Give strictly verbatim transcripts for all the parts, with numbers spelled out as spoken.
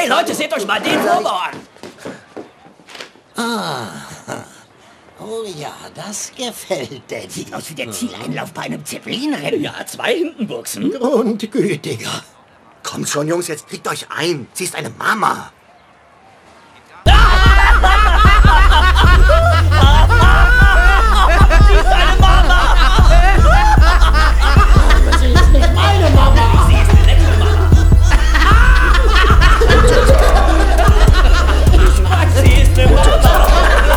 Hey Leute, seht euch mal den Vorbauern! Ah, oh ja, das gefällt Daddy. Sieht aus wie der Zieleinlauf bei einem Zeppelinrennen. Ja, zwei Hindenbuchsen. Grundgütiger. Kommt schon, Jungs, jetzt kriegt euch ein. Sie ist eine Mama. Sie ist eine Mama! Aber sie ist nicht meine Mama. Sie ist eine leckere Mama. Sie ist eine Muttertag.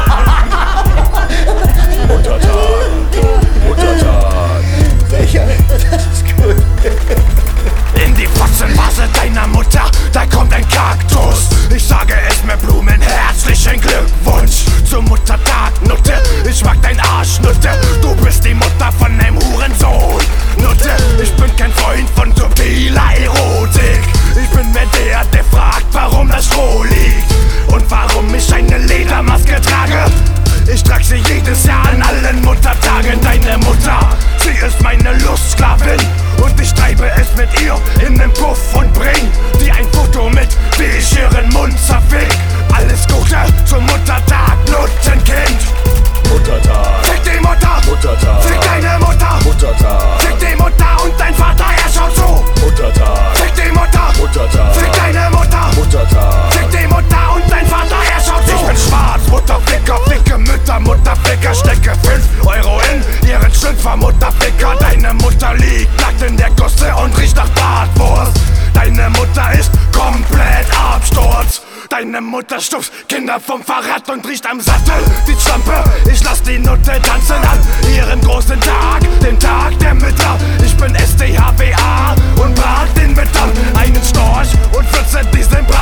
Muttertag. Muttertag. Sicher, das ist gut. In die Fotzenvase deiner Mutter, da kommt ein Kaktus. Ich sage es mit Blumen, herzlichen Glückwunsch zum Muttertag, Nutte. Ich mag dein Arsch, Nutte. Du bist die Mutter von einem Hurensohn, Nutte. Ich bin kein Freund von subtiler Erotik. Ich bin mehr der, der fragt, warum das Stroh liegt und warum ich eine Ledermaske trage. Ich trag sie jedes Jahr an allen Muttertagen. Deine Mutter, sie ist meine Lustsklavin und ich treibe es mit ihr in den Puff und bring dir ein Foto mit, wie ich ihren Mund zerfick. Alles Gute zum Muttertag, Nuttenkind. Muttertag. Fick die Mutter. Muttertag. Fick deine Mutter. Muttertag. Fick die Mutter und dein Vater, er schaut zu. Muttertag. Fick die Mutter. Muttertag. Fick deine Mutter. Muttertag. Fick die Mutter und dein Vater, er schaut zu. Ich bin schwarz, Mutterficker, ficke Mütter, Mutterficker. Stecke fünf Euro in ihren Schlüpfer, Mutterficker. Deine Mutter liegt nackt in der Gusse und riecht nach Bratwurst. Deine Mutter ist komplett Absturz. Deine Mutter stupst Kinder vom Fahrrad und riecht am Sattel. Die Schlampe, ich lass die Nutte tanzen an ihrem großen Tag, den Tag der Mütter. Ich bin S T H W A und brat den Müttern einen Storch und würze diesen Brat.